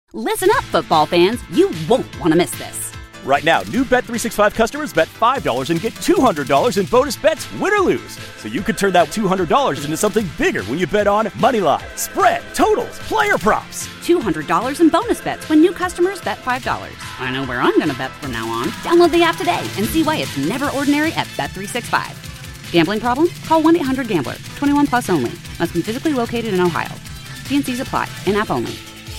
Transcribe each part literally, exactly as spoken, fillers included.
Listen up, football fans. You won't want to miss this. Right now, new Bet three sixty-five customers bet five dollars and get two hundred dollars in bonus bets, win or lose. So you could turn that two hundred dollars into something bigger when you bet on moneyline, spread, totals, player props. two hundred dollars in bonus bets when new customers bet five dollars. I know where I'm going to bet from now on. Download the app today and see why it's never ordinary at Bet three sixty-five. Gambling problem? Call one eight hundred gambler. twenty-one plus only. Must be physically located in Ohio. T and C's apply. In-app only.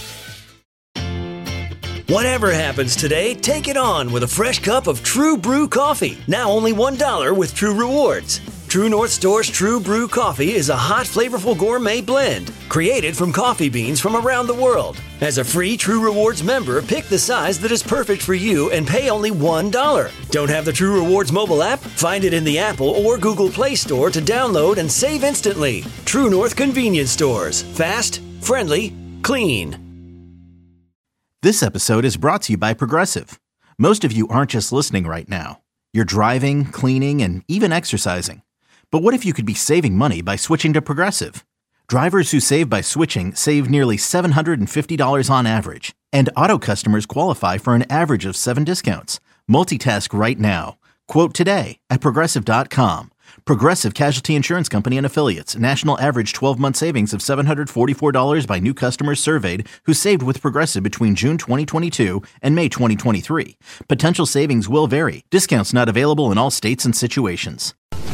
Whatever happens today, take it on with a fresh cup of True Brew coffee. Now only one dollar with True Rewards. True North Store's True Brew coffee is a hot, flavorful gourmet blend created from coffee beans from around the world. As a free True Rewards member, pick the size that is perfect for you and pay only one dollar. Don't have the True Rewards mobile app? Find it in the Apple or Google Play Store to download and save instantly. True North Convenience Stores. Fast, friendly, clean. This episode is brought to you by Progressive. Most of you aren't just listening right now. You're driving, cleaning, and even exercising. But what if you could be saving money by switching to Progressive? Drivers who save by switching save nearly seven hundred fifty dollars on average. And auto customers qualify for an average of seven discounts. Multitask right now. Quote today at Progressive dot com. Progressive Casualty Insurance Company and Affiliates. National average twelve-month savings of seven hundred forty-four dollars by new customers surveyed who saved with Progressive between June twenty twenty-two and May twenty twenty-three. Potential savings will vary. Discounts not available in all states and situations.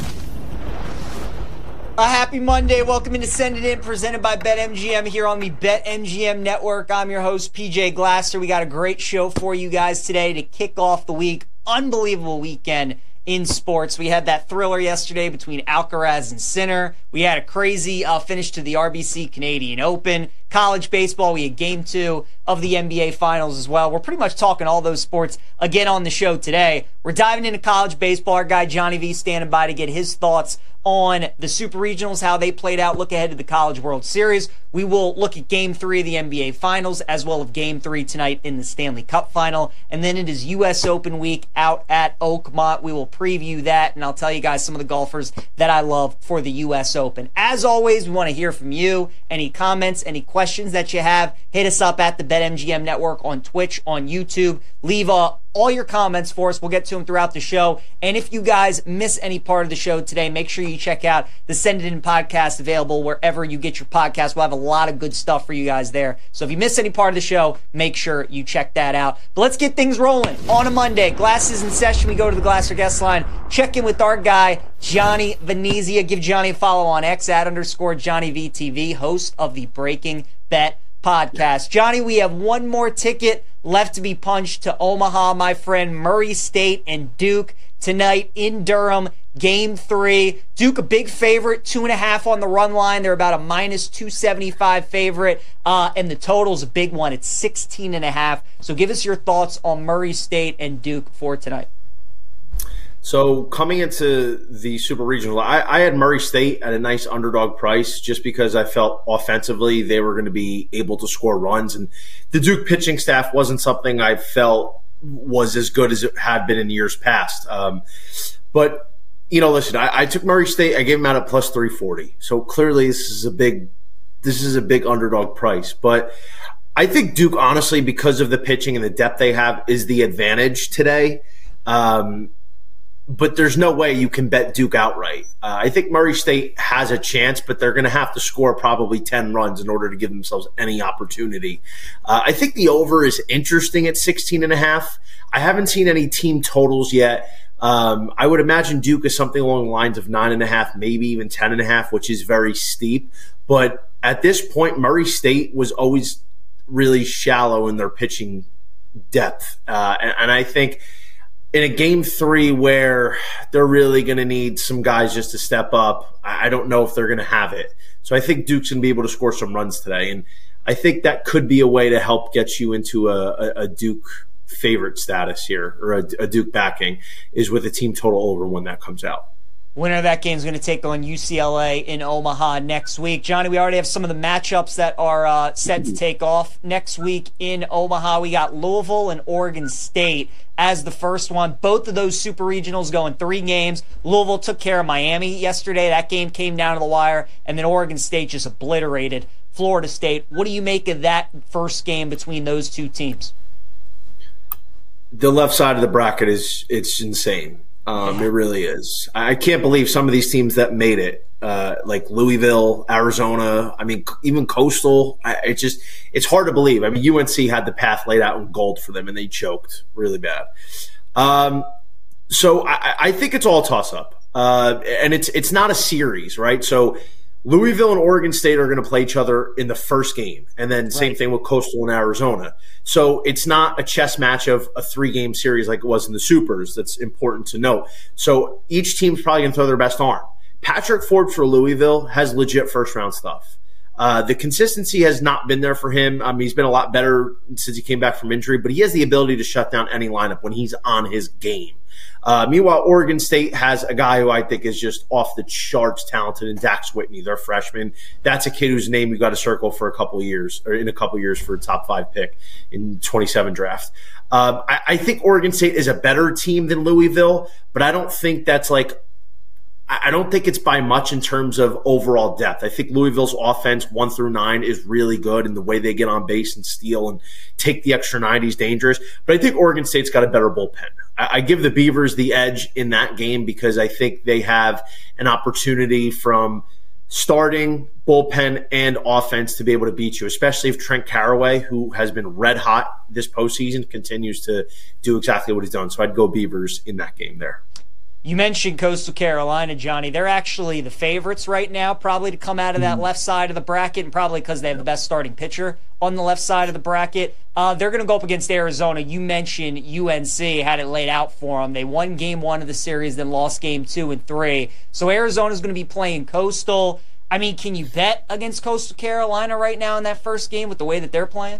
A happy Monday. Welcome into Send It In, presented by BetMGM here on the BetMGM Network. I'm your host, P J Glasser. We got a great show for you guys today to kick off the week. Unbelievable weekend in sports. We had that thriller yesterday between Alcaraz and Sinner. We had a crazy uh, finish to the R B C Canadian Open. College baseball, we had game two of the N B A Finals as well. We're pretty much talking all those sports again on the show today. We're diving into college baseball. Our guy Johnny V standing by to get his thoughts on the Super Regionals, how they played out, look ahead to the College World Series. We will look at Game three of the N B A Finals, as well as Game three tonight in the Stanley Cup Final. And then it is U S Open week out at Oakmont. We will preview that, and I'll tell you guys some of the golfers that I love for the U S Open. As always, we want to hear from you. Any comments, any questions that you have, hit us up at the BetMGM Network on Twitch, on YouTube. Leave a all your comments for us. We'll get to them throughout the show. And if you guys miss any part of the show today, make sure you check out the Send It In podcast, available wherever you get your podcast. We'll have a lot of good stuff for you guys there. So if you miss any part of the show, make sure you check that out. But let's get things rolling. On a Monday, Glasses in session. We go to the Glasser guest line. Check in with our guy, Johnny Venezia. Give Johnny a follow on X at underscore Johnny V T V, host of the Breaking Bet podcast. Johnny, we have one more ticket left to be punched to Omaha, my friend. Murray State and Duke tonight in Durham, game three. Duke a big favorite, two and a half on the run line. They're about a minus two seventy-five favorite, uh, and the total's a big one. It's sixteen and a half. So give us your thoughts on Murray State and Duke for tonight. So coming into the Super Regional, I, I had Murray State at a nice underdog price just because I felt offensively they were going to be able to score runs. And the Duke pitching staff wasn't something I felt was as good as it had been in years past. Um, but, you know, listen, I, I took Murray State. I gave them out at plus three forty. So clearly this is a big this is a big underdog price. But I think Duke, honestly, because of the pitching and the depth they have, is the advantage today. Um But there's no way you can bet Duke outright. Uh, I think Murray State has a chance, but they're going to have to score probably ten runs in order to give themselves any opportunity. Uh, I think the over is interesting at sixteen and a half. I haven't seen any team totals yet. Um, I would imagine Duke is something along the lines of nine and a half, maybe even ten and a half, which is very steep. But at this point, Murray State was always really shallow in their pitching depth. Uh, and, and I think in a game three where they're really going to need some guys just to step up, I don't know if they're going to have it. So I think Duke's going to be able to score some runs today. And I think that could be a way to help get you into a, a, a Duke favorite status here, or a, a Duke backing, is with a team total over when that comes out. Winner of that game is going to take on U C L A in Omaha next week. Johnny, we already have some of the matchups that are uh, set to take off next week in Omaha. We got Louisville and Oregon State as the first one. Both of those super regionals going three games. Louisville took care of Miami yesterday. That game came down to the wire. And then Oregon State just obliterated Florida State. What do you make of that first game between those two teams? The left side of the bracket is it's insane. Um, it really is. I can't believe some of these teams that made it, uh, like Louisville, Arizona. I mean, even Coastal. I, it just it's hard to believe. I mean, U N C had the path laid out in gold for them, and they choked really bad. Um, so I, I think it's all toss up, uh, and it's it's not a series, right? So Louisville and Oregon State are going to play each other in the first game, and then same right. thing with Coastal and Arizona. So it's not a chess match of a three-game series like it was in the Supers. That's important to note. So each team's probably going to throw their best arm. Patrick Ford for Louisville has legit first-round stuff. Uh, the consistency has not been there for him. I mean, he's been a lot better since he came back from injury, but he has the ability to shut down any lineup when he's on his game. Uh, meanwhile, Oregon State has a guy who I think is just off the charts talented in Dax Whitney, their freshman. That's a kid whose name you got to circle for a couple of years, or in a couple of years for a top five pick in twenty-seven draft. Um, I, I think Oregon State is a better team than Louisville, but I don't think that's like I don't think it's by much in terms of overall depth. I think Louisville's offense one through nine is really good, and the way they get on base and steal and take the extra ninety is dangerous. But I think Oregon State's got a better bullpen. I, I give the Beavers the edge in that game because I think they have an opportunity from starting, bullpen, and offense to be able to beat you, especially if Trent Caraway, who has been red hot this postseason, continues to do exactly what he's done. So I'd go Beavers in that game there. You mentioned Coastal Carolina, Johnny. They're actually the favorites right now, probably to come out of that left side of the bracket, and probably because they have the best starting pitcher on the left side of the bracket. Uh, they're going to go up against Arizona. You mentioned U N C had it laid out for them. They won game one of the series, then lost game two and three. So Arizona's going to be playing Coastal. I mean, can you bet against Coastal Carolina right now in that first game with the way that they're playing?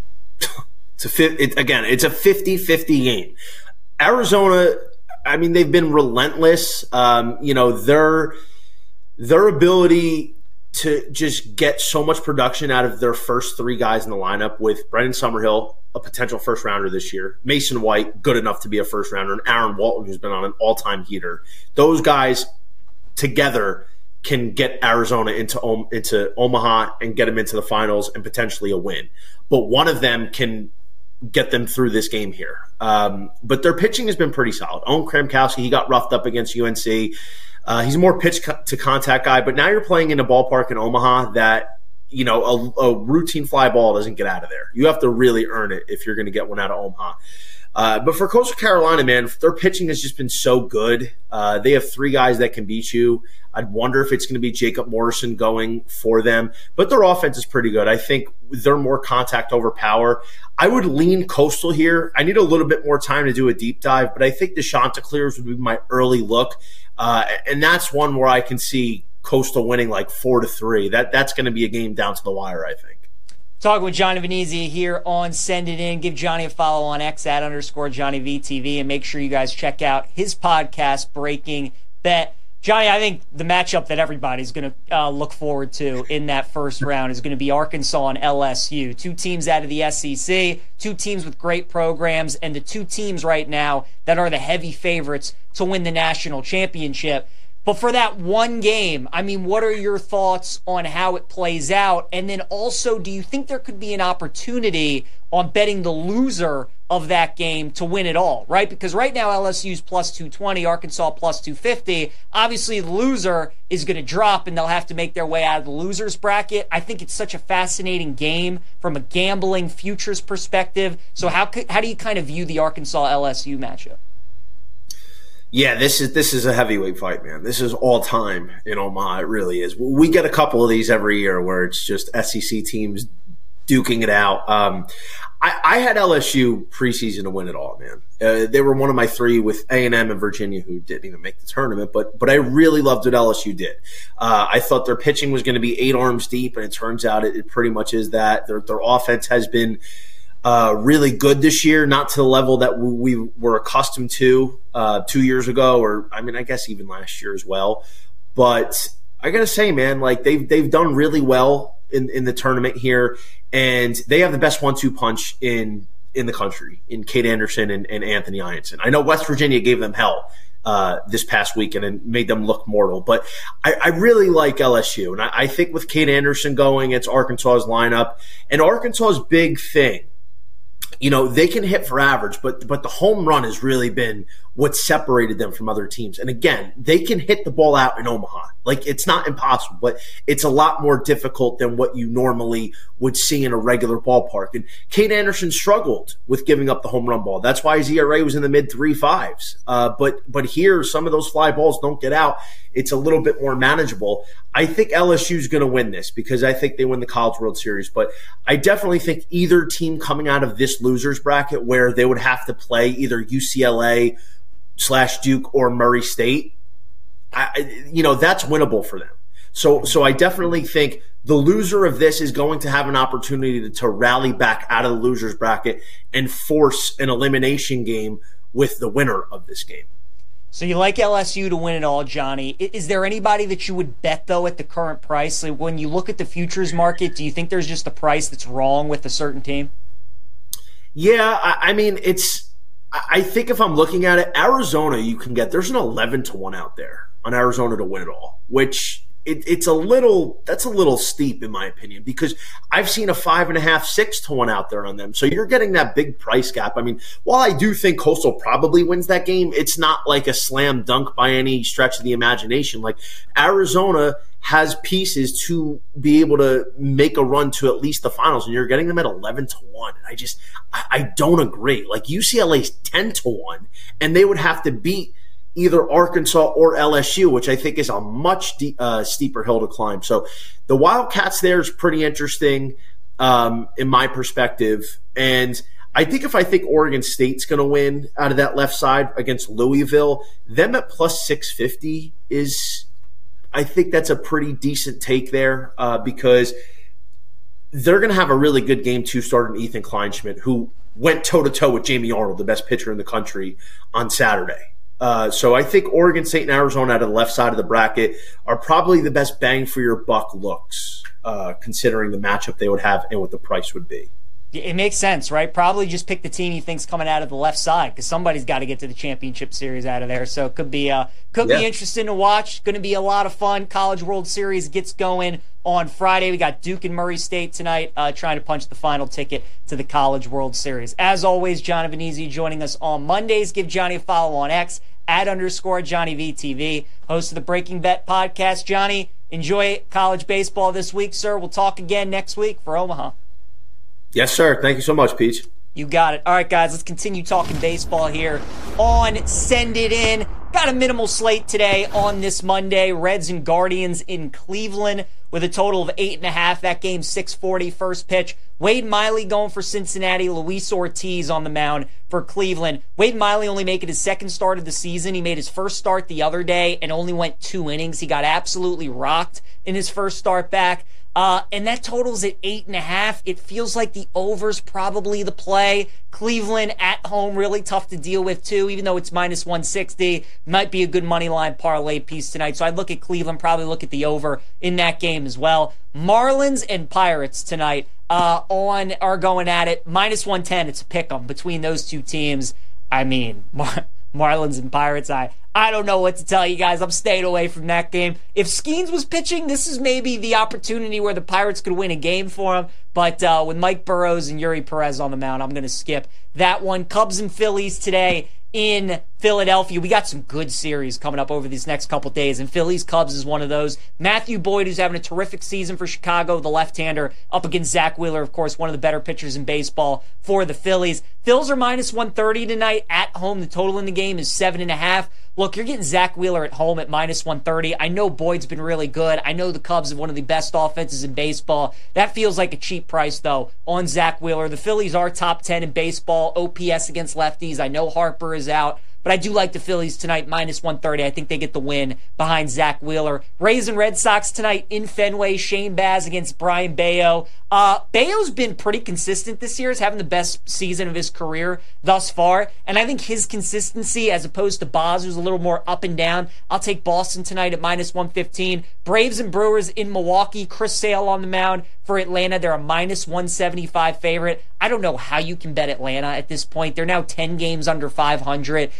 It's a it, again, it's a fifty-fifty game. Arizona, I mean, they've been relentless. Um, you know, their their ability to just get so much production out of their first three guys in the lineup with Brendan Summerhill, a potential first rounder this year, Mason White, good enough to be a first rounder, and Aaron Walton, who's been on an all-time heater. Those guys together can get Arizona into into Omaha and get them into the finals and potentially a win. But one of them can get them through this game here. Um, but their pitching has been pretty solid. Owen Kramkowski, he got roughed up against U N C. Uh, he's a more pitch-to-contact guy, but now you're playing in a ballpark in Omaha that, you know, a, a routine fly ball doesn't get out of there. You have to really earn it if you're going to get one out of Omaha. Uh, but for Coastal Carolina, man, their pitching has just been so good. Uh, they have three guys that can beat you. I'd wonder if it's going to be Jacob Morrison going for them. But their offense is pretty good. I think they're more contact over power. I would lean Coastal here. I need a little bit more time to do a deep dive, but I think the Chanticleers would be my early look. Uh, and that's one where I can see Coastal winning like four to three. That That's going to be a game down to the wire, I think. Talking with Johnny Venezia here on Send It In. Give Johnny a follow on X at underscore Johnny V T V, and make sure you guys check out his podcast, Breaking Bet. Johnny, I think the matchup that everybody's going to uh, look forward to in that first round is going to be Arkansas and L S U. Two teams out of the S E C, two teams with great programs, and the two teams right now that are the heavy favorites to win the national championship. But for that one game, I mean, what are your thoughts on how it plays out? And then also, do you think there could be an opportunity on betting the loser of that game to win it all, right? Because right now L S U's plus two twenty, Arkansas plus two fifty. Obviously, the loser is going to drop, and they'll have to make their way out of the loser's bracket. I think it's such a fascinating game from a gambling futures perspective. So how could, how do you kind of view the Arkansas-L S U matchup? Yeah, this is this is a heavyweight fight, man. This is all time in Omaha. It really is. We get a couple of these every year where it's just S E C teams duking it out. Um, I, I had L S U preseason to win it all, man. Uh, they were one of my three with A and M and Virginia, who didn't even make the tournament, but but I really loved what L S U did. Uh, I thought their pitching was going to be eight arms deep, and it turns out it, it pretty much is that. Their their offense has been Uh, really good this year, not to the level that we were accustomed to uh, two years ago, or I mean, I guess even last year as well. But I gotta say, man, like they've they've done really well in, in the tournament here, and they have the best one-two punch in in the country in Cade Anderson and, and Anthony Ianson. I know West Virginia gave them hell uh, this past weekend and made them look mortal. But I, I really like L S U. And I, I think with Cade Anderson going, it's Arkansas's lineup. And Arkansas's big thing, you know, they can hit for average, but but the home run has really been what separated them from other teams. And again, they can hit the ball out in Omaha. Like, it's not impossible, but it's a lot more difficult than what you normally would see in a regular ballpark. And Cade Anderson struggled with giving up the home run ball. That's why his E R A was in the mid three fives. Uh, but but here, some of those fly balls don't get out. It's a little bit more manageable. I think L S U is going to win this because I think they win the College World Series. But I definitely think either team coming out of this losers bracket where they would have to play either U C L A slash Duke or Murray State, I, you know, that's winnable for them. So, so I definitely think the loser of this is going to have an opportunity to, to rally back out of the losers bracket and force an elimination game with the winner of this game. So you like L S U to win it all, Johnny. Is there anybody that you would bet, though, at the current price? Like, when you look at the futures market, do you think there's just a price that's wrong with a certain team? Yeah, I, I mean, it's – I think if I'm looking at it, Arizona you can get – there's an eleven to one out there on Arizona to win it all, which it, it's a little – that's a little steep in my opinion because I've seen a five and a half, six to one out there on them. So you're getting that big price gap. I mean, while I do think Coastal probably wins that game, it's not like a slam dunk by any stretch of the imagination. Like, Arizona has pieces to be able to make a run to at least the finals, and you're getting them at eleven to one. And I just I, I don't agree. Like, U C L A's ten to one, and they would have to beat either Arkansas or L S U, which I think is a much de- uh, steeper hill to climb. So the Wildcats there is pretty interesting um, in my perspective. And I think if I think Oregon State's going to win out of that left side against Louisville, them at plus six fifty is – I think that's a pretty decent take there uh, because they're going to have a really good game two starter in Ethan Kleinschmidt, who went toe-to-toe with Jamie Arnold, the best pitcher in the country, on Saturday. Uh, so I think Oregon State and Arizona out of the left side of the bracket are probably the best bang for your buck looks, uh, considering the matchup they would have and what the price would be. It makes sense, right? Probably just pick the team he thinks coming out of the left side because somebody's got to get to the championship series out of there. So it could be uh, could yeah. be interesting to watch. Going to be a lot of fun. College World Series gets going on Friday. We got Duke and Murray State tonight uh, trying to punch the final ticket to the College World Series. As always, Johnny Venezia joining us on Mondays. Give Johnny a follow on X, at underscore Johnny V T V, host of the Breaking Bet podcast. Johnny, enjoy college baseball this week, sir. We'll talk again next week for Omaha. Yes, sir. Thank you so much, Peach. You got it. All right, guys, let's continue talking baseball here on Send It In. Got a minimal slate today on this Monday. Reds and Guardians in Cleveland with a total of eight and a half. That game, six forty, first pitch. Wade Miley going for Cincinnati. Luis Ortiz on the mound for Cleveland. Wade Miley only making his second start of the season. He made his first start the other day and only went two innings. He got absolutely rocked in his first start back. Uh, and that totals at eight and a half. It feels like the over's probably the play. Cleveland at home, really tough to deal with too, even though it's minus one sixty. Might be a good money line parlay piece tonight. So I'd look at Cleveland, probably look at the over in that game as well. Marlins and Pirates tonight uh, on are going at it. minus one ten, it's a pick 'em between those two teams. I mean, Mar- Marlins and Pirates, I, I don't know what to tell you guys. I'm staying away from that game. If Skeens was pitching, this is maybe the opportunity where the Pirates could win a game for him. But uh, with Mike Burrows and Yuri Perez on the mound, I'm going to skip that one. Cubs and Phillies today in Philadelphia. We got some good series coming up over these next couple days, and Phillies Cubs is one of those. Matthew Boyd, who's having a terrific season for Chicago, the left-hander, up against Zach Wheeler, of course, one of the better pitchers in baseball for the Phillies. Phils are minus one thirty tonight at home. The total in the game is seven and a half. Look, you're getting Zach Wheeler at home at minus one thirty. I know Boyd's been really good. I know the Cubs have one of the best offenses in baseball. That feels like a cheap price, though, on Zach Wheeler. The Phillies are top ten in baseball, O P S against lefties. I know Harper is out, but I do like the Phillies tonight, minus one thirty. I think they get the win behind Zach Wheeler. Rays and Red Sox tonight in Fenway. Shane Baz against Brian Bayo. Uh, Bayo's been pretty consistent this year. He's having the best season of his career thus far. And I think his consistency, as opposed to Baz, who's a little more up and down, I'll take Boston tonight at minus one fifteen. Braves and Brewers in Milwaukee. Chris Sale on the mound for Atlanta. They're a minus one seventy-five favorite. I don't know how you can bet Atlanta at this point. They're now ten games under five hundred.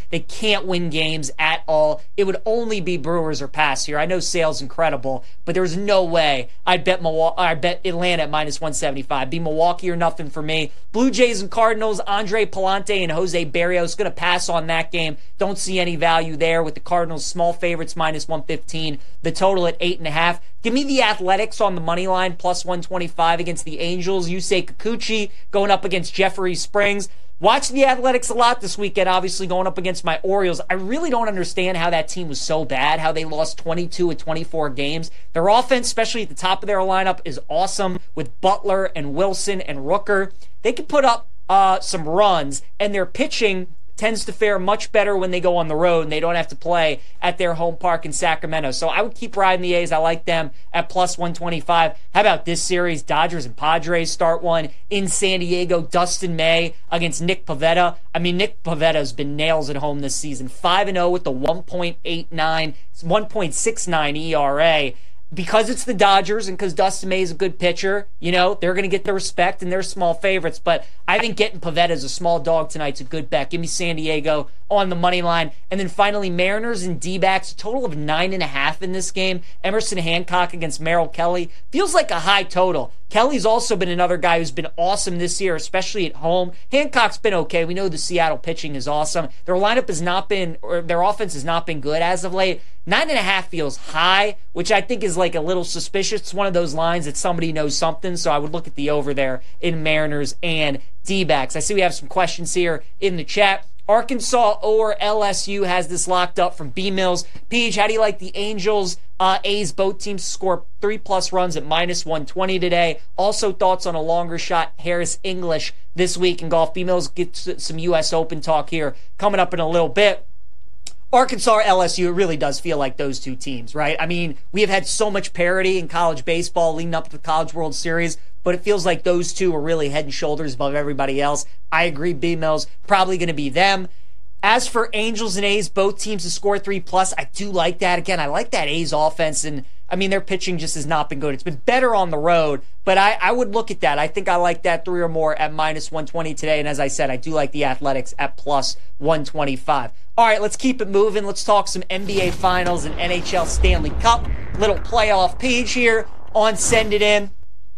They can't win games at all. It would only be Brewers or pass here. I know Sale's incredible, but there's no way I'd bet Milwaukee, I bet Atlanta at minus one seventy-five. Be Milwaukee or nothing for me. Blue Jays and Cardinals, Andre Palante and Jose Berrios, going to pass on that game. Don't see any value there with the Cardinals small favorites minus one fifteen. The total at eight and a half. Give me the Athletics on the money line plus one twenty-five against the Angels. Yusei Kikuchi going up against Jeffrey Springs. Watched the Athletics a lot this weekend, obviously going up against my Orioles. I really don't understand how that team was so bad, how they lost twenty-two of twenty-four games. Their offense, especially at the top of their lineup, is awesome with Butler and Wilson and Rooker. They can put up uh, some runs, and their pitching tends to fare much better when they go on the road and they don't have to play at their home park in Sacramento. So I would keep riding the A's. I like them at plus one twenty-five. How about this series? Dodgers and Padres start one in San Diego. Dustin May against Nick Pivetta. I mean, Nick Pivetta's been nails at home this season. five and oh with the one point eight nine, one point six nine E R A. Because it's the Dodgers and because Dustin May is a good pitcher, you know, they're going to get the respect and they're small favorites. But I think getting Pivetta as a small dog tonight's a good bet. Give me San Diego on the money line. And then finally, Mariners and D-backs, a total of nine and a half in this game. Emerson Hancock against Merrill Kelly. Feels like a high total. Kelly's also been another guy who's been awesome this year, especially at home. Hancock's been okay. We know the Seattle pitching is awesome. Their lineup has not been, or their offense has not been good as of late. Nine and a half feels high, which I think is like a little suspicious. It's one of those lines that somebody knows something, so I would look at the over there in Mariners and D-backs. I see we have some questions here in the chat. Arkansas or L S U has this locked up from B Mills. Peach, how do you like the Angels, uh, A's, both teams score three plus runs at minus one twenty today? Also thoughts on a longer shot Harris English this week in golf. B Mills gets some U S Open talk here coming up in a little bit. Arkansas or L S U, it really does feel like those two teams, right? I mean, we have had so much parity in college baseball leading up to the College World Series, but it feels like those two are really head and shoulders above everybody else. I agree, B-Mills, probably going to be them. As for Angels and A's, both teams to score three plus, I do like that. Again, I like that A's offense, and I mean, their pitching just has not been good. It's been better on the road, but I, I would look at that. I think I like that three or more at minus one twenty today, and as I said, I do like the Athletics at plus one twenty-five. All right, let's keep it moving. Let's talk some N B A Finals and N H L Stanley Cup. Little playoff page here on Send It In.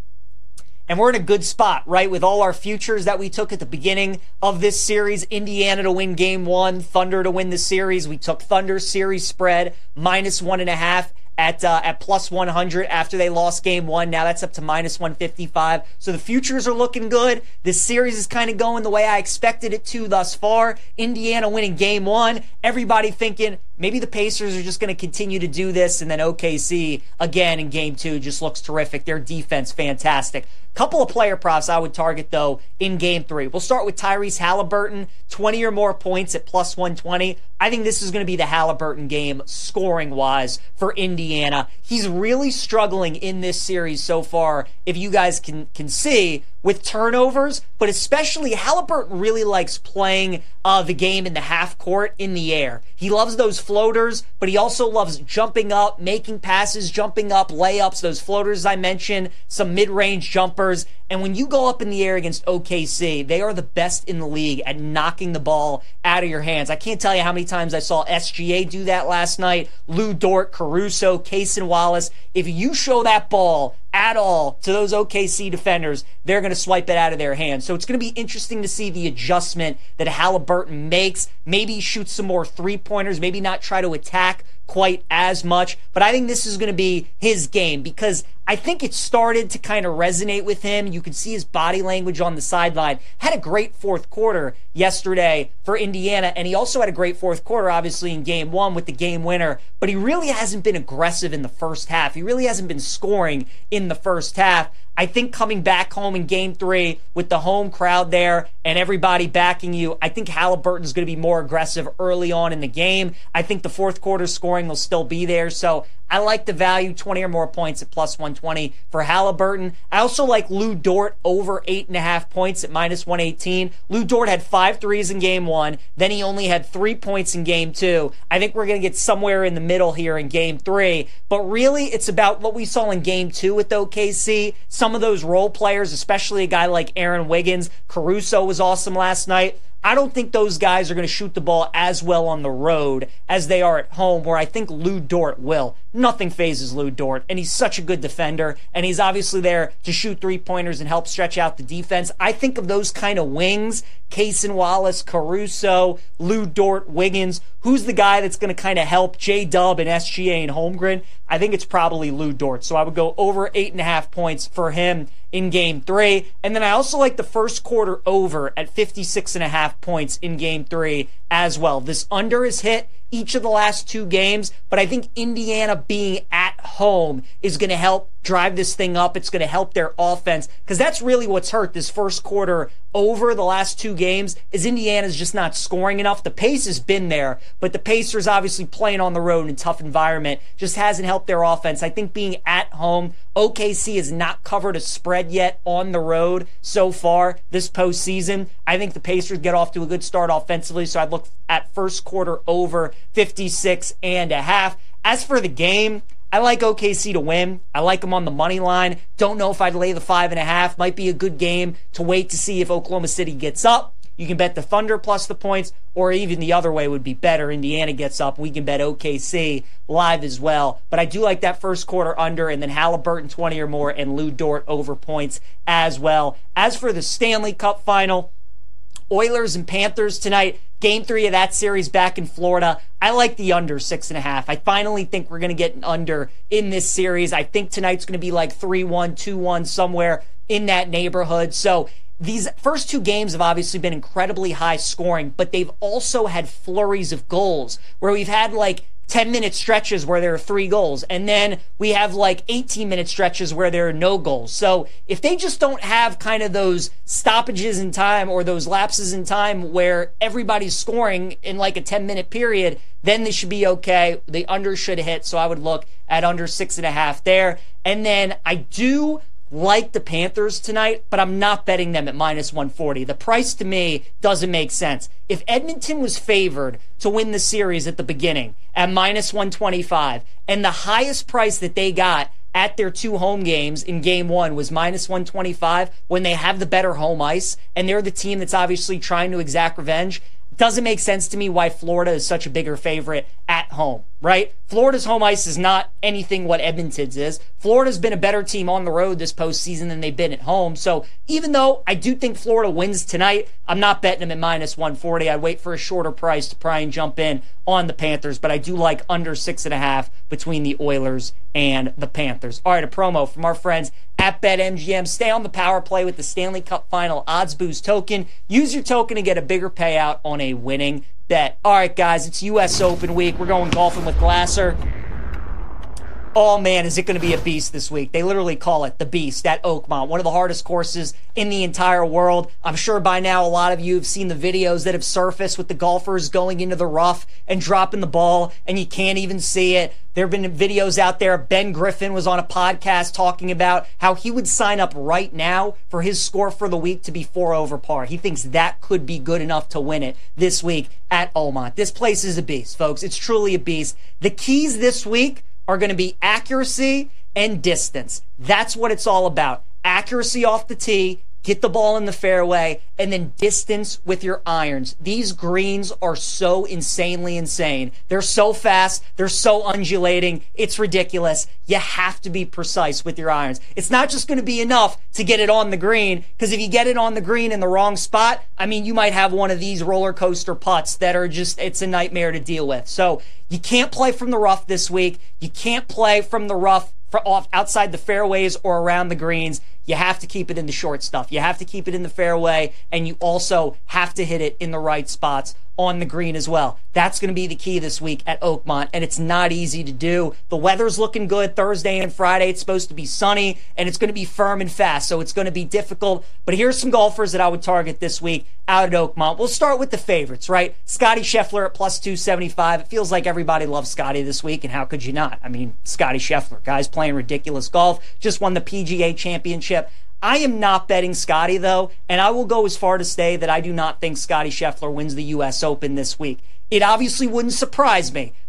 And we're in a good spot, right, with all our futures that we took at the beginning of this series. Indiana to win game one, Thunder to win the series. We took Thunder series spread, minus one and a half at uh, at plus one hundred after they lost game one. Now that's up to minus one fifty-five. So the futures are looking good. This series is kind of going the way I expected it to thus far. Indiana winning game one. Everybody thinking maybe the Pacers are just going to continue to do this, and then O K C again in game two just looks terrific. Their defense fantastic. Couple of player props I would target, though, in game three. We'll start with Tyrese Halliburton, twenty or more points at plus one twenty. I think this is going to be the Halliburton game scoring-wise for Indiana. He's really struggling in this series so far, if you guys can, can see, with turnovers, but especially Halliburton really likes playing uh, the game in the half court in the air. He loves those floaters, but he also loves jumping up, making passes, jumping up, layups, those floaters I mentioned, some mid-range jumpers. And when you go up in the air against O K C, they are the best in the league at knocking the ball out of your hands. I can't tell you how many times I saw S G A do that last night, Lou Dort, Caruso, Cason Wallace. If you show that ball at all to those O K C defenders, they're going to swipe it out of their hands. So it's going to be interesting to see the adjustment that Halliburton makes. Maybe he shoots some more three-pointers, maybe not try to attack quite as much, but I think this is going to be his game because I think it started to kind of resonate with him. You could see his body language on the sideline. Had a great fourth quarter yesterday for Indiana, and he also had a great fourth quarter, obviously, in game one with the game winner, but he really hasn't been aggressive in the first half. He really hasn't been scoring in the first half. I think coming back home in game three with the home crowd there and everybody backing you, I think Halliburton's going to be more aggressive early on in the game. I think the fourth quarter scoring will still be there. So I like the value, twenty or more points at plus one twenty for Halliburton. I also like Lou Dort over eight and a half points at minus one eighteen. Lou Dort had five threes in game one. Then he only had three points in game two. I think we're going to get somewhere in the middle here in game three. But really, it's about what we saw in game two with O K C. Some of those role players, especially a guy like Aaron Wiggins. Caruso was awesome last night. I don't think those guys are going to shoot the ball as well on the road as they are at home, where I think Lou Dort will. Nothing phases Lou Dort, and he's such a good defender, and he's obviously there to shoot three-pointers and help stretch out the defense. I think of those kind of wings, Cason Wallace, Caruso, Lou Dort, Wiggins. Who's the guy that's going to kind of help J-Dub and S G A and Holmgren? I think it's probably Lou Dort, so I would go over eight and a half points for him in game three. And then I also like the first quarter over at fifty-six and a half points in game three as well. This under is hit each of the last two games, but I think Indiana being at home is going to help drive this thing up. It's going to help their offense, because that's really what's hurt this first quarter over the last two games is Indiana's just not scoring enough. The pace has been there, but the Pacers obviously playing on the road in a tough environment just hasn't helped their offense. I think being at home, O K C has not covered a spread yet on the road so far this postseason. I think the Pacers get off to a good start offensively, so I'd look at first quarter over fifty-six and a half. As for the game, I like O K C to win. I like them on the money line. Don't know if I'd lay the five and a half. Might be a good game to wait to see if Oklahoma City gets up. You can bet the Thunder plus the points, or even the other way would be better. Indiana gets up. We can bet O K C live as well. But I do like that first quarter under, and then Halliburton twenty or more, and Lou Dort over points as well. As for the Stanley Cup final, Oilers and Panthers tonight, game three of that series back in Florida. I like the under six and a half. I finally think we're going to get an under in this series. I think tonight's going to be like three one, two one, somewhere in that neighborhood. So these first two games have obviously been incredibly high scoring, but they've also had flurries of goals where we've had like ten-minute stretches where there are three goals, and then we have like eighteen-minute stretches where there are no goals. So if they just don't have kind of those stoppages in time or those lapses in time where everybody's scoring in like a ten-minute period, then they should be okay. The under should hit, so I would look at under six and a half there. And then I do like the Panthers tonight, but I'm not betting them at minus one forty. The price to me doesn't make sense. If Edmonton was favored to win the series at the beginning at minus one twenty-five, and the highest price that they got at their two home games in game one was minus one twenty-five, when they have the better home ice, and they're the team that's obviously trying to exact revenge, doesn't make sense to me why Florida is such a bigger favorite at home, right? Florida's home ice is not anything what Edmonton's is. Florida's been a better team on the road this postseason than they've been at home. So even though I do think Florida wins tonight, I'm not betting them at minus one forty. I'd wait for a shorter price to try and jump in on the Panthers, but I do like under six and a half between the Oilers and the Panthers. All right, a promo from our friends at BetMGM. Stay on the power play with the Stanley Cup Final Odds Boost token. Use your token to get a bigger payout on a winning bet. All right, guys, it's U S Open week. We're going golfing with Glasser. Oh, man, is it going to be a beast this week. They literally call it the Beast at Oakmont, one of the hardest courses in the entire world. I'm sure by now a lot of you have seen the videos that have surfaced with the golfers going into the rough and dropping the ball, and you can't even see it. There have been videos out there. Ben Griffin was on a podcast talking about how he would sign up right now for his score for the week to be four over par. He thinks that could be good enough to win it this week at Oakmont. This place is a beast, folks. It's truly a beast. The keys this week are going to be accuracy and distance. That's what it's all about. Accuracy off the tee, get the ball in the fairway, and then distance with your irons. These greens are so insanely insane. They're so fast. They're so undulating. It's ridiculous. You have to be precise with your irons. It's not just going to be enough to get it on the green, because if you get it on the green in the wrong spot, I mean, you might have one of these roller coaster putts that are just, it's a nightmare to deal with. So you can't play from the rough this week. You can't play from the rough for off outside the fairways or around the greens. You have to keep it in the short stuff. You have to keep it in the fairway, and you also have to hit it in the right spots on the green as well. That's going to be the key this week at Oakmont, and it's not easy to do. The weather's looking good Thursday and Friday. It's supposed to be sunny, and it's going to be firm and fast, so it's going to be difficult. But here's some golfers that I would target this week out at Oakmont. We'll start with the favorites, right? Scotty Scheffler at plus two seventy-five. It feels like everybody loves Scotty this week, and how could you not? I mean, Scotty Scheffler, guy's playing ridiculous golf, just won the P G A Championship. I am not betting Scotty, though, and I will go as far to say that I do not think Scotty Scheffler wins the U S Open this week. It obviously wouldn't surprise me,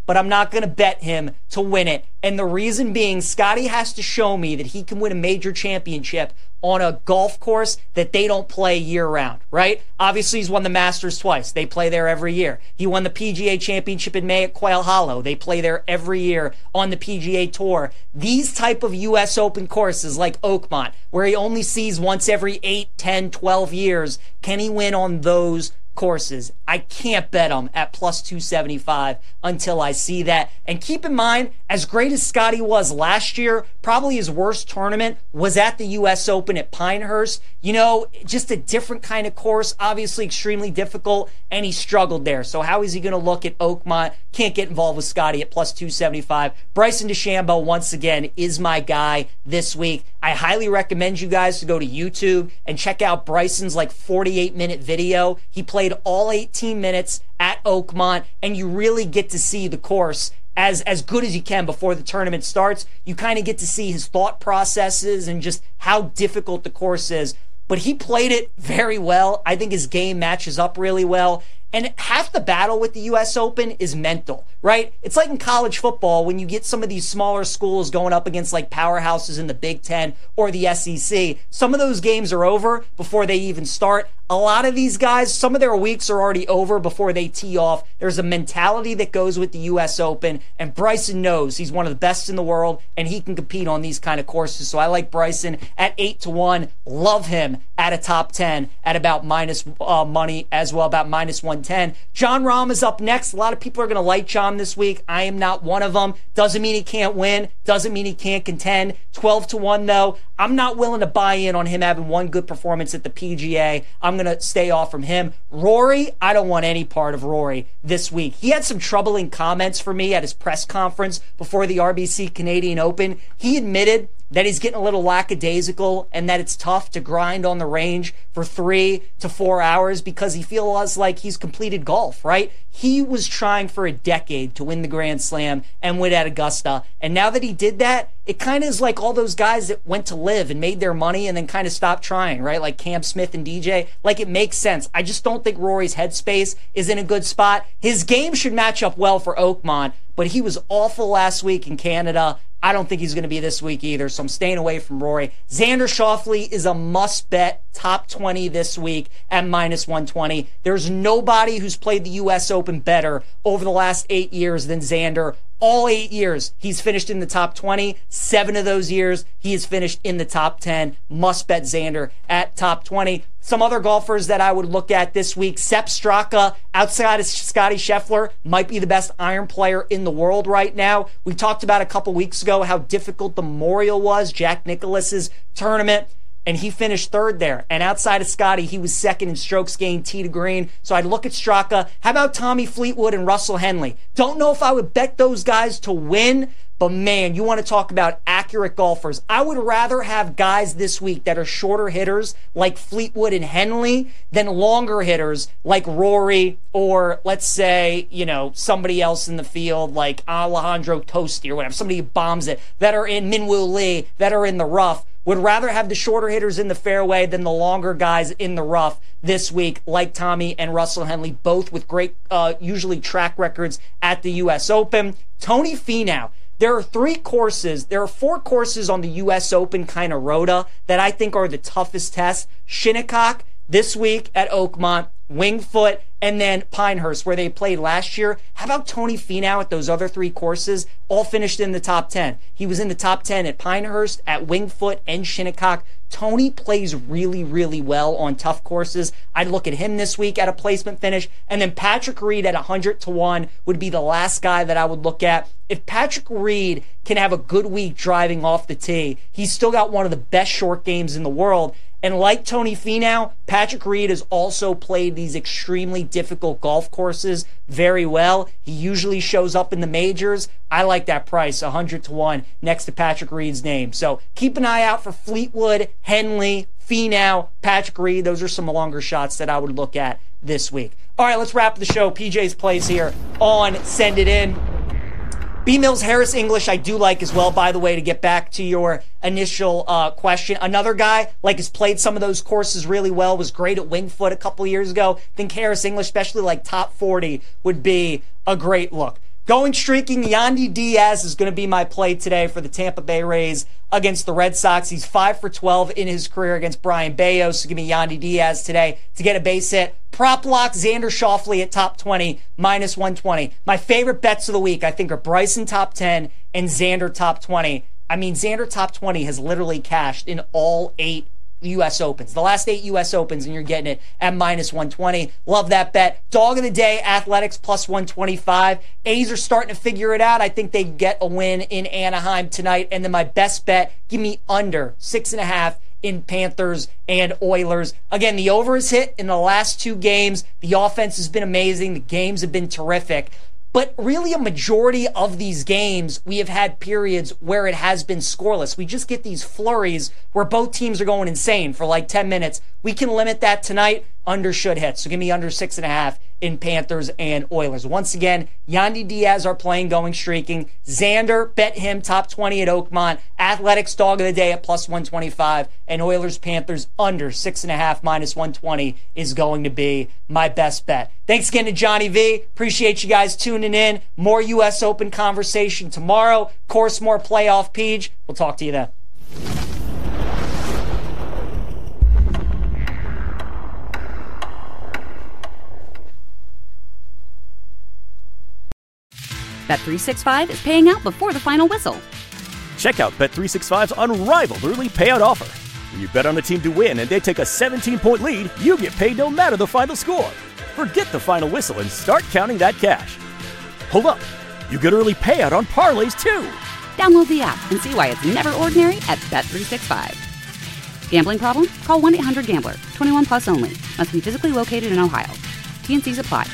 but I'm not going to bet him to win it. And the reason being, Scotty has to show me that he can win a major championship on a golf course that they don't play year-round, right? Obviously, he's won the Masters twice. They play there every year. He won the P G A Championship in May at Quail Hollow. They play there every year on the P G A Tour. These type of U S Open courses like Oakmont, where he only sees once every eight, ten, twelve years, can he win on those courses? I can't bet him at plus two seventy-five until I see that. And keep in mind, as great as Scotty was last year, probably his worst tournament was at the U S Open at Pinehurst. You know, just a different kind of course, obviously extremely difficult, and he struggled there. So how is he going to look at Oakmont? Can't get involved with Scotty at plus two seventy-five. Bryson DeChambeau, once again, is my guy this week. I highly recommend you guys to go to YouTube and check out Bryson's like forty-eight minute video. He played all eighteen minutes at Oakmont, and you really get to see the course as as good as you can before the tournament starts. You kind of get to see his thought processes and just how difficult the course is. But he played it very well. I think his game matches up really well. And half the battle with the U S Open is mental, right? It's like in college football when you get some of these smaller schools going up against like powerhouses in the Big Ten or the S E C. Some of those games are over before they even start. A lot of these guys, some of their weeks are already over before they tee off. There's a mentality that goes with the U S Open, and Bryson knows he's one of the best in the world, and he can compete on these kind of courses. So I like Bryson at eight to one. Love him at a top ten at about minus uh, money as well, about minus one ten. Jon Rahm is up next. A lot of people are going to like Jon this week. I am not one of them. Doesn't mean he can't win. Doesn't mean he can't contend. twelve to one though. I'm not willing to buy in on him having one good performance at the P G A. I'm going to stay off from him. Rory, I don't want any part of Rory this week. He had some troubling comments for me at his press conference before the R B C Canadian Open. He admitted that he's getting a little lackadaisical and that it's tough to grind on the range for three to four hours because he feels like he's completed golf, right? He was trying for a decade to win the Grand Slam and win at Augusta. And now that he did that, it kind of is like all those guys that went to live and made their money and then kind of stopped trying, right? Like Cam Smith and D J. Like, it makes sense. I just don't think Rory's headspace is in a good spot. His game should match up well for Oakmont, but he was awful last week in Canada. I don't think he's going to be this week either, so I'm staying away from Rory. Xander Schauffele is a must-bet top twenty this week at minus one twenty. There's nobody who's played the U S Open better over the last eight years than Xander. All eight years, he's finished in the top twenty. Seven of those years, he has finished in the top ten. Must bet Xander at top twenty. Some other golfers that I would look at this week, Sepp Straka, outside of Scotty Scheffler, might be the best iron player in the world right now. We talked about a couple weeks ago how difficult the Memorial was, Jack Nicklaus's tournament, and he finished third there. And outside of Scotty, he was second in strokes gained tee to green. So I'd look at Straka. How about Tommy Fleetwood and Russell Henley? Don't know if I would bet those guys to win, but man, you want to talk about accurate golfers. I would rather have guys this week that are shorter hitters like Fleetwood and Henley than longer hitters like Rory or, let's say, you know, somebody else in the field like Alejandro Tosti or whatever, somebody who bombs it, that are in Minwoo Lee, that are in the rough. Would rather have the shorter hitters in the fairway than the longer guys in the rough this week, like Tommy and Russell Henley, both with great, uh, usually track records at the U S Open. Tony Finau. There are three courses, there are four courses on the U S Open kind of rota that I think are the toughest tests. Shinnecock this week at Oakmont, Winged Foot, and then Pinehurst, where they played last year. How about Tony Finau at those other three courses? All finished in the top ten. He was in the top ten at Pinehurst, at Winged Foot, and Shinnecock. Tony plays really, really well on tough courses. I'd look at him this week at a placement finish. And then Patrick Reed at one hundred to one would be the last guy that I would look at. If Patrick Reed can have a good week driving off the tee, he's still got one of the best short games in the world. And like Tony Finau, Patrick Reed has also played these extremely difficult golf courses very well. He usually shows up in the majors. I like that price, one hundred to one, next to Patrick Reed's name. So keep an eye out for Fleetwood, Henley, Finau, Patrick Reed. Those are some longer shots that I would look at this week. All right, let's wrap the show. P J's plays here on Send It In. B. Mills Harris English I do like as well, by the way, to get back to your initial uh, question. Another guy, like, has played some of those courses really well, was great at Winged Foot a couple years ago. I think Harris English, especially like top forty, would be a great look. Going streaking, Yandy Diaz is going to be my play today for the Tampa Bay Rays against the Red Sox. He's five for twelve in his career against Brian Bayos. So give me Yandy Diaz today to get a base hit. Prop lock, Xander Schauffele at top twenty, minus one twenty. My favorite bets of the week, I think, are Bryson top ten and Xander top twenty. I mean, Xander top twenty has literally cashed in all eight U S Opens. The last eight U S Opens, and you're getting it at minus one twenty. Love that bet. Dog of the day, Athletics plus one twenty-five. A's are starting to figure it out. I think they get a win in Anaheim tonight. And then my best bet, give me under six and a half in Panthers and Oilers. Again, the over is hit in the last two games. The offense has been amazing. The games have been terrific. But really a majority of these games, we have had periods where it has been scoreless. We just get these flurries where both teams are going insane for like ten minutes. We can limit that tonight. Under should hit. So give me under six and a half in Panthers and Oilers. Once again, Yandy Diaz are playing going streaking. Xander, bet him top twenty at Oakmont. Athletics dog of the day at plus one twenty-five. And Oilers Panthers under six and a half minus one twenty is going to be my best bet. Thanks again to Johnny V. Appreciate you guys tuning in. More U S Open conversation tomorrow. Of course, more playoff Peach. We'll talk to you then. Bet three sixty-five is paying out before the final whistle. Check out Bet three sixty-five's unrivaled early payout offer. When you bet on a team to win and they take a seventeen-point lead, you get paid no matter the final score. Forget the final whistle and start counting that cash. Hold up. You get early payout on parlays, too. Download the app and see why it's never ordinary at Bet three sixty-five. Gambling problem? Call one eight hundred gambler. twenty-one plus only. Must be physically located in Ohio. T and C's apply.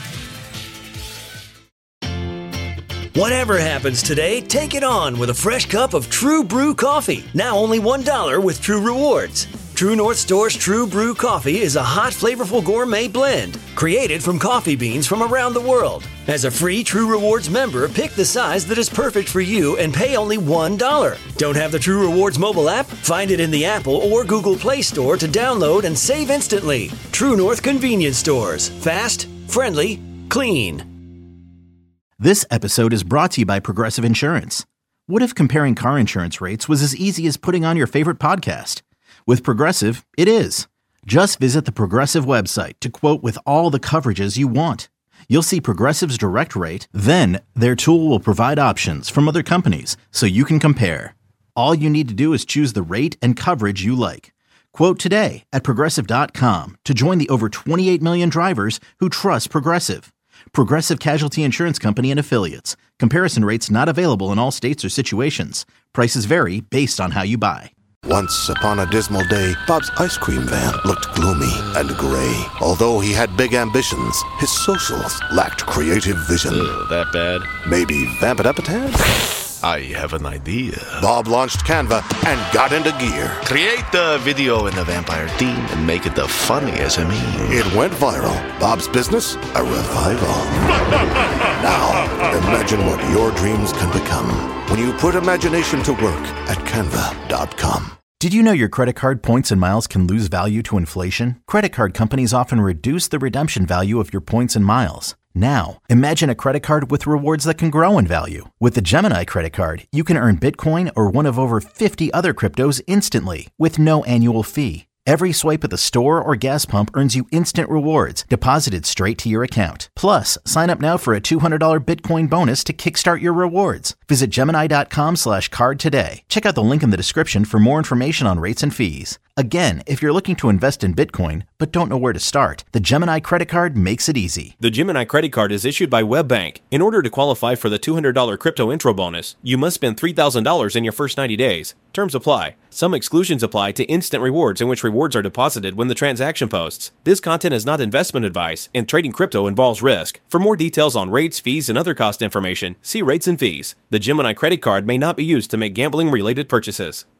Whatever happens today, take it on with a fresh cup of True Brew coffee. Now only one dollar with True Rewards. True North Store's True Brew coffee is a hot, flavorful gourmet blend created from coffee beans from around the world. As a free True Rewards member, pick the size that is perfect for you and pay only one dollar. Don't have the True Rewards mobile app? Find it in the Apple or Google Play Store to download and save instantly. True North Convenience Stores. Fast, friendly, clean. This episode is brought to you by Progressive Insurance. What if comparing car insurance rates was as easy as putting on your favorite podcast? With Progressive, it is. Just visit the Progressive website to quote with all the coverages you want. You'll see Progressive's direct rate, then their tool will provide options from other companies so you can compare. All you need to do is choose the rate and coverage you like. Quote today at Progressive dot com to join the over twenty-eight million drivers who trust Progressive. Progressive Casualty Insurance Company and Affiliates. Comparison rates not available in all states or situations. Prices vary based on how you buy. Once upon a dismal day, Bob's ice cream van looked gloomy and gray. Although he had big ambitions, his socials lacked creative vision. Ugh, that bad? Maybe vamp it up a tad? I have an idea. Bob launched Canva and got into gear. Create the video in the vampire theme and make it the funniest I mean. It went viral. Bob's business, a revival. Now, imagine what your dreams can become when you put imagination to work at canva dot com. Did you know your credit card points and miles can lose value to inflation? Credit card companies often reduce the redemption value of your points and miles. Now, imagine a credit card with rewards that can grow in value. With the Gemini credit card, you can earn Bitcoin or one of over fifty other cryptos instantly with no annual fee. Every swipe at the store or gas pump earns you instant rewards deposited straight to your account. Plus, sign up now for a two hundred dollars Bitcoin bonus to kickstart your rewards. Visit Gemini dot com slash card today. Check out the link in the description for more information on rates and fees. Again, if you're looking to invest in Bitcoin but don't know where to start, the Gemini credit card makes it easy. The Gemini credit card is issued by WebBank. In order to qualify for the two hundred dollars crypto intro bonus, you must spend three thousand dollars in your first ninety days. Terms apply. Some exclusions apply to instant rewards in which rewards are deposited when the transaction posts. This content is not investment advice, and trading crypto involves risk. For more details on rates, fees, and other cost information, see rates and fees. The Gemini credit card may not be used to make gambling-related purchases.